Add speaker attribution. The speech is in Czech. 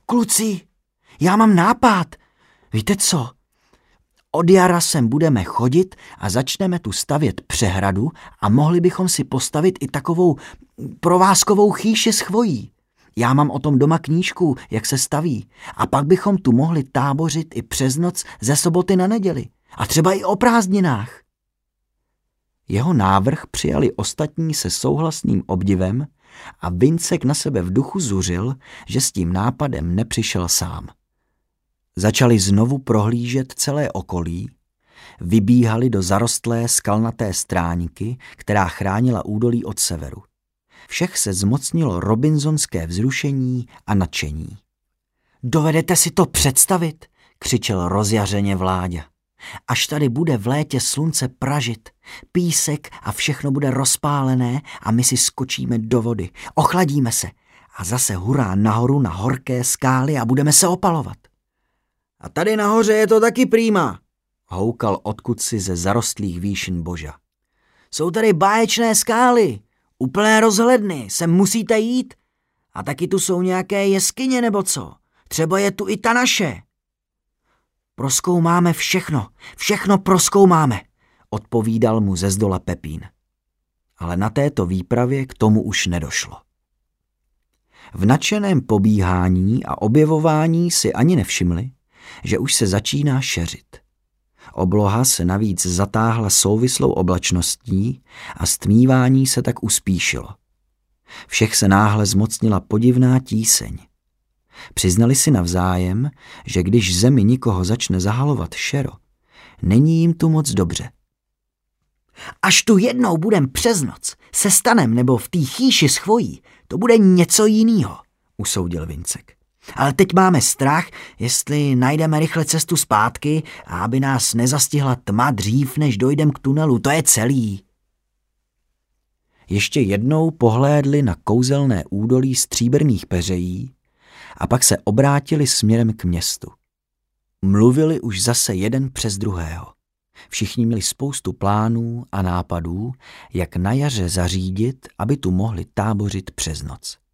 Speaker 1: Kluci, já mám nápad. Víte co? Od jara sem budeme chodit a začneme tu stavět přehradu a mohli bychom si postavit i takovou provázkovou chýši s chvojí. Já mám o tom doma knížku, jak se staví. A pak bychom tu mohli tábořit i přes noc ze soboty na neděli. A třeba i o prázdninách. Jeho návrh přijali ostatní se souhlasným obdivem a Vincek na sebe v duchu zuřil, že s tím nápadem nepřišel sám. Začali znovu prohlížet celé okolí, vybíhali do zarostlé skalnaté stráníky, která chránila údolí od severu. Všech se zmocnilo robinsonské vzrušení a nadšení. Dovedete si to představit? Křičel rozjařeně Vláďa. Až tady bude v létě slunce pražit, písek a všechno bude rozpálené a my si skočíme do vody, ochladíme se a zase hurá nahoru na horké skály a budeme se opalovat. A tady nahoře je to taky prýma, houkal odkudsi ze zarostlých výšin Boža. Jsou tady báječné skály, úplné rozhledny, sem musíte jít. A taky tu jsou nějaké jeskyně nebo co, třeba je tu i ta naše. Prozkoumáme všechno prozkoumáme, odpovídal mu ze zdola Pepín. Ale na této výpravě k tomu už nedošlo. V nadšeném pobíhání a objevování si ani nevšimli, že už se začíná šeřit. Obloha se navíc zatáhla souvislou oblačností a stmívání se tak uspíšilo. Všech se náhle zmocnila podivná tíseň. Přiznali si navzájem, že když zemi nikoho začne zahalovat šero, není jim tu moc dobře. Až tu jednou budem přes noc, se stanem nebo v té chýši s chvojí, to bude něco jinýho, usoudil Vincek. Ale teď máme strach, jestli najdeme rychle cestu zpátky a aby nás nezastihla tma dřív, než dojdem k tunelu, to je celý. Ještě jednou pohlédli na kouzelné údolí stříbrných peřejí a pak se obrátili směrem k městu. Mluvili už zase jeden přes druhého. Všichni měli spoustu plánů a nápadů, jak na jaře zařídit, aby tu mohli tábořit přes noc.